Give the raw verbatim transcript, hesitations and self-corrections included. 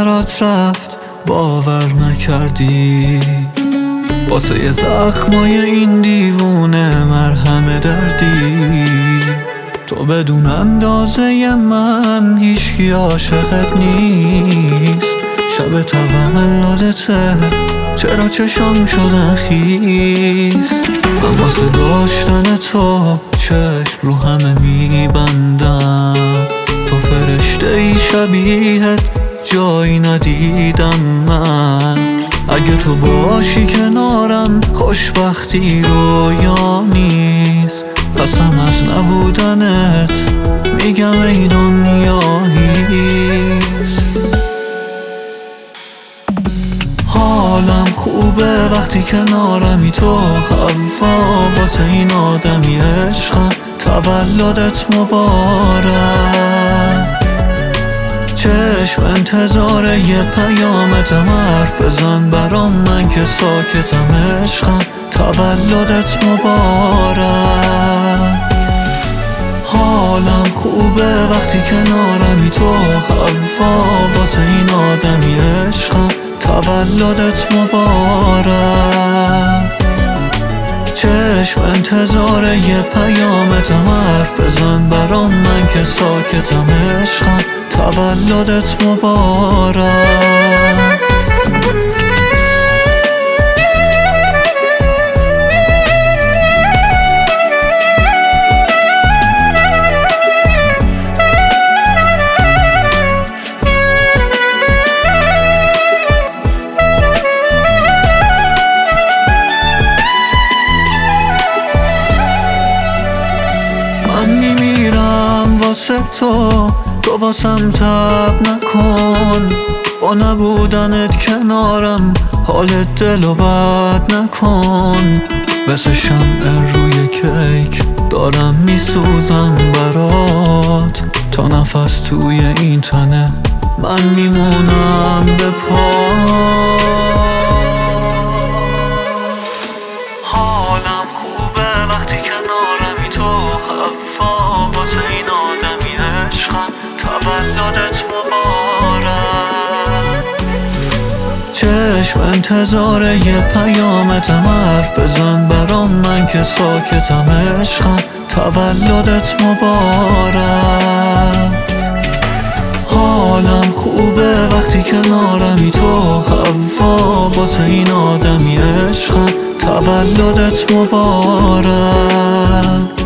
برات رفت باور نکردی، واسه زخمای این دیوونه مرهم دردی. تو بدون اندازه من هیچکی عاشقت نیست. شب تولدته چرا چشام شدن خیس، من واسه داشتن تو چشم رو همه میبندم. تو فرشته ای شبیهت جایی ندیدم من. اگه تو باشی کنارم خوشبختی رویا نیست. قسم از نبودنت میگم ای دنیا هیست. حالم خوبه وقتی کنارمی تو هوا، واسه این آدمی عشقم تولدت مبارک. چشم انتظار یه پیامتم، حرف بزن برام من که ساکتم عشقم تولدت مبارک. حالم خوبه وقتی کنارمی تو هوا، واسه این آدمی عشقم تولدت مبارک. چشم انتظار یه پیامتم، حرف بزن برام من که ساکتم عشقم تولدت مبارک. من میمیرم واسه تو، تو واسم تب نکن. با نبودنت کنارم حال دلو بد نکن. مثل شمع روی کیک دارم میسوزم برات. تا نفس توی این تنه من میمونم به پات. حالم خوبه وقتی کنارمی تو هوا، واسه این آدمی عشقم تولدت مبارک. چشم انتظار یه پیامتم، حرف بزن برام من که ساکتم عشقم تولدت مبارک. حالم خوبه وقتی کنارمی تو هوا، واسه این آدمی عشقم تولدت مبارک.